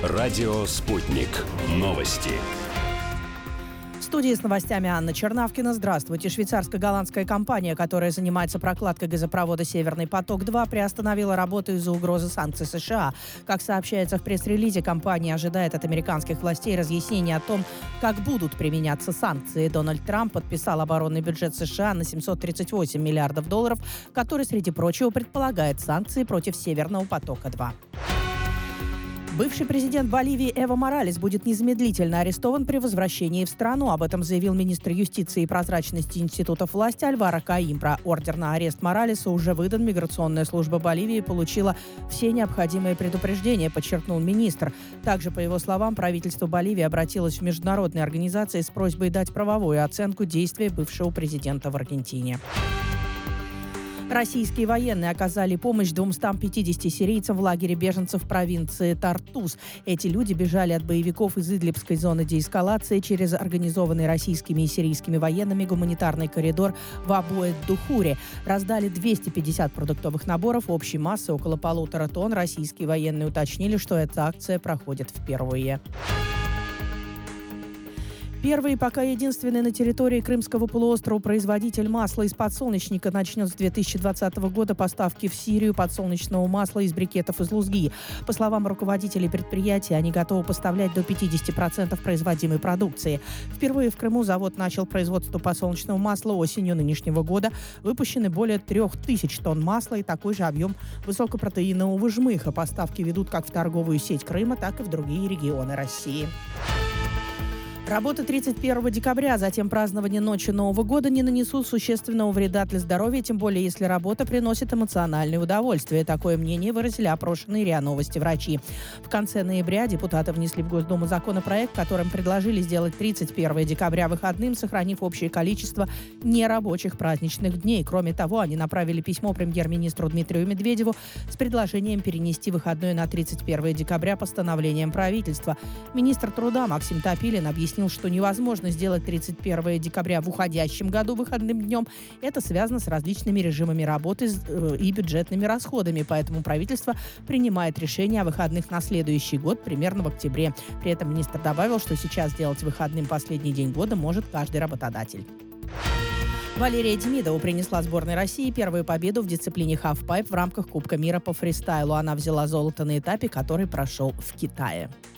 Радио «Спутник». Новости. В студии с новостями Анна Чернавкина. Здравствуйте. Швейцарско-голландская компания, которая занимается прокладкой газопровода «Северный поток-2», приостановила работу из-за угрозы санкций США. Как сообщается в пресс-релизе, компания ожидает от американских властей разъяснений о том, как будут применяться санкции. Дональд Трамп подписал оборонный бюджет США на $738 миллиардов, который, среди прочего, предполагает санкции против «Северного потока-2». Бывший президент Боливии Эво Моралес будет незамедлительно арестован при возвращении в страну. Об этом заявил министр юстиции и прозрачности институтов власти Альваро Коимбра. Ордер на арест Моралеса уже выдан. Миграционная служба Боливии получила все необходимые предупреждения, подчеркнул министр. Также, по его словам, правительство Боливии обратилось в международные организации с просьбой дать правовую оценку действия бывшего президента в Аргентине. Российские военные оказали помощь 250 сирийцам в лагере беженцев в провинции Тартус. Эти люди бежали от боевиков из Идлибской зоны деэскалации через организованный российскими и сирийскими военными гуманитарный коридор в Абу-эд-Духуре. Раздали 250 продуктовых наборов общей массы около 1,5 тонн. Российские военные уточнили, что эта акция проходит впервые. Первый, пока единственный на территории Крымского полуострова производитель масла из подсолнечника начнет с 2020 года поставки в Сирию подсолнечного масла из брикетов из лузги. По словам руководителей предприятия, они готовы поставлять до 50% производимой продукции. Впервые в Крыму завод начал производство подсолнечного масла осенью нынешнего года. Выпущены более 3000 тонн масла и такой же объем высокопротеинового жмыха. Поставки ведут как в торговую сеть Крыма, так и в другие регионы России. Работы 31 декабря, а затем празднование ночи Нового года не нанесут существенного вреда для здоровья, тем более если работа приносит эмоциональное удовольствие. Такое мнение выразили опрошенные РИА Новости врачи. В конце ноября депутаты внесли в Госдуму законопроект, которым предложили сделать 31 декабря выходным, сохранив общее количество нерабочих праздничных дней. Кроме того, они направили письмо премьер-министру Дмитрию Медведеву с предложением перенести выходной на 31 декабря постановлением правительства. Министр труда Максим Топилин объяснил, что невозможно сделать 31 декабря в уходящем году выходным днем. Это связано с различными режимами работы и бюджетными расходами, поэтому правительство принимает решение о выходных на следующий год, примерно в октябре. При этом министр добавил, что сейчас сделать выходным последний день года может каждый работодатель. Валерия Демидова принесла сборной России первую победу в дисциплине хавпайп в рамках Кубка мира по фристайлу. Она взяла золото на этапе, который прошел в Китае.